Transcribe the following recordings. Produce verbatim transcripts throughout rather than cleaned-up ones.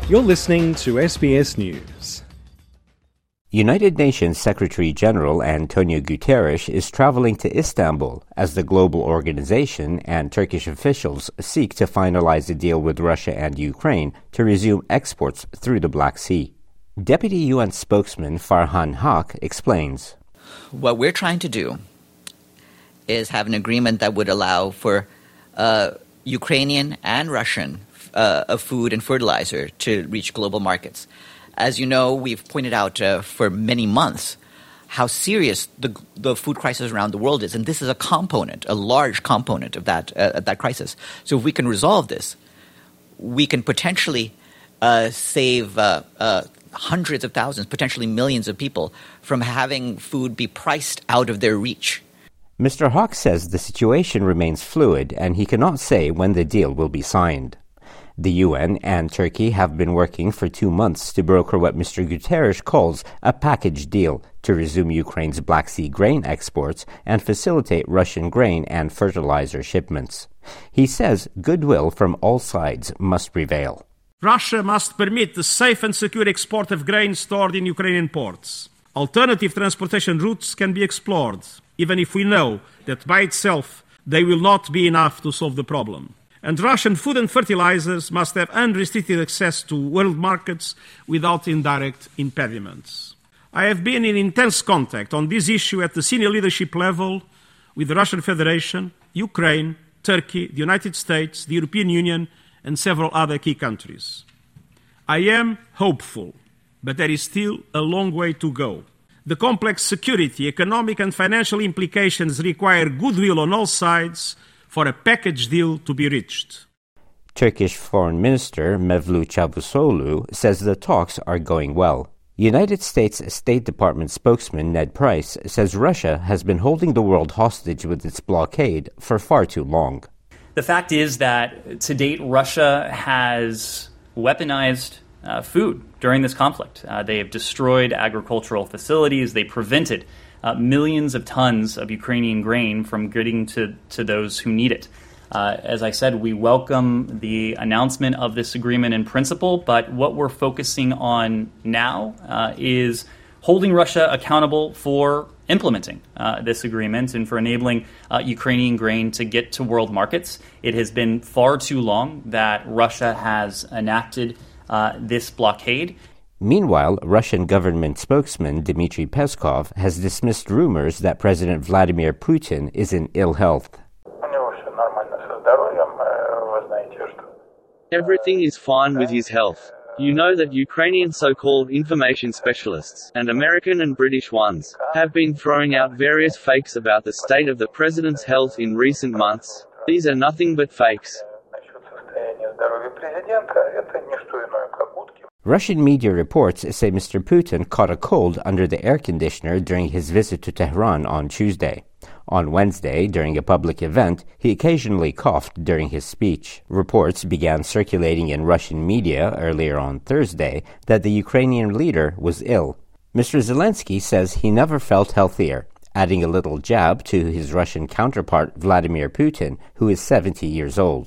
You're listening to S B S News. United Nations Secretary-General Antonio Guterres is traveling to Istanbul as the global organization and Turkish officials seek to finalize a deal with Russia and Ukraine to resume exports through the Black Sea. Deputy U N spokesman Farhan Haq explains. What we're trying to do is have an agreement that would allow for uh, Ukrainian and Russian uh, of food and fertilizer to reach global markets. As you know, we've pointed out uh, for many months how serious the, the food crisis around the world is, and this is a component, a large component of that uh, that crisis. So if we can resolve this, we can potentially uh, save uh, uh, hundreds of thousands, potentially millions of people from having food be priced out of their reach. Mister Hawke says the situation remains fluid and he cannot say when the deal will be signed. The U N and Turkey have been working for two months to broker what Mister Guterres calls a package deal to resume Ukraine's Black Sea grain exports and facilitate Russian grain and fertilizer shipments. He says goodwill from all sides must prevail. Russia must permit the safe and secure export of grain stored in Ukrainian ports. Alternative transportation routes can be explored, even if we know that by itself they will not be enough to solve the problem. And Russian food and fertilizers must have unrestricted access to world markets without indirect impediments. I have been in intense contact on this issue at the senior leadership level with the Russian Federation, Ukraine, Turkey, the United States, the European Union, and several other key countries. I am hopeful, but there is still a long way to go. The complex security, economic and financial implications require goodwill on all sides for a package deal to be reached. Turkish Foreign Minister Mevlut Çavuşoğlu says the talks are going well. United States State Department spokesman Ned Price says Russia has been holding the world hostage with its blockade for far too long. The fact is that to date, Russia has weaponized uh, food during this conflict. Uh, they have destroyed agricultural facilities. They prevented Uh, millions of tons of Ukrainian grain from getting to, to those who need it. Uh, as I said, we welcome the announcement of this agreement in principle, but what we're focusing on now uh, is holding Russia accountable for implementing uh, this agreement and for enabling uh, Ukrainian grain to get to world markets. It has been far too long that Russia has enacted uh, this blockade. Meanwhile, Russian government spokesman Dmitry Peskov has dismissed rumors that President Vladimir Putin is in ill health. Everything is fine with his health. You know that Ukrainian so-called information specialists, and American and British ones, have been throwing out various fakes about the state of the president's health in recent months. These are nothing but fakes. Russian media reports say Mister Putin caught a cold under the air conditioner during his visit to Tehran on Tuesday. On Wednesday, during a public event, he occasionally coughed during his speech. Reports began circulating in Russian media earlier on Thursday that the Ukrainian leader was ill. Mister Zelensky says he never felt healthier, adding a little jab to his Russian counterpart Vladimir Putin, who is seventy years old.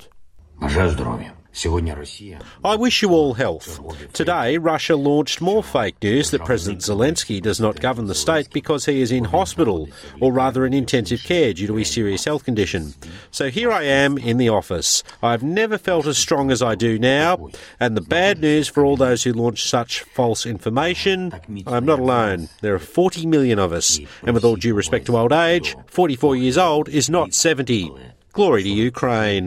I wish you all health. Today, Russia launched more fake news that President Zelensky does not govern the state because he is in hospital, or rather in intensive care due to his serious health condition. So here I am in the office. I've never felt as strong as I do now, and the bad news for all those who launch such false information, I'm not alone. There are forty million of us, and with all due respect to old age, forty-four years old is not seventy. Glory to Ukraine.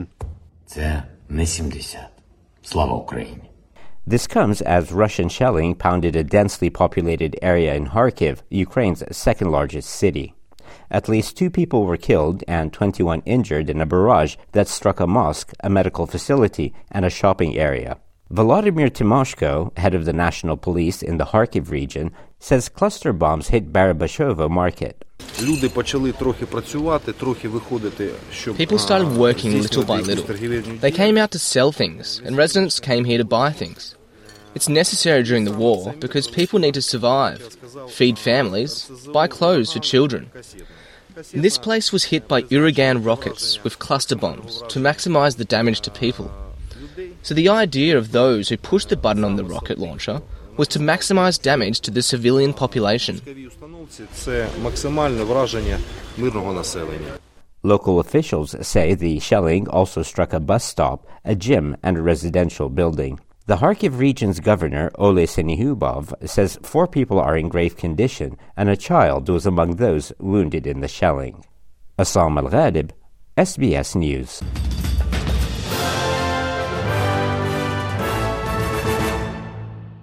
This comes as Russian shelling pounded a densely populated area in Kharkiv, Ukraine's second-largest city. At least two people were killed and twenty-one injured in a barrage that struck a mosque, a medical facility, and a shopping area. Volodymyr Timoshko, head of the National Police in the Kharkiv region, says cluster bombs hit Barabashovo market. People started working little by little. They came out to sell things, and residents came here to buy things. It's necessary during the war because people need to survive, feed families, buy clothes for children. This place was hit by Uragan rockets with cluster bombs to maximise the damage to people. So the idea of those who pushed the button on the rocket launcher was to maximise damage to the civilian population. Local officials say the shelling also struck a bus stop, a gym, and a residential building. The Kharkiv region's governor, Ole Senihubov, says four people are in grave condition and a child was among those wounded in the shelling. Assam Al-Ghadib, S B S News.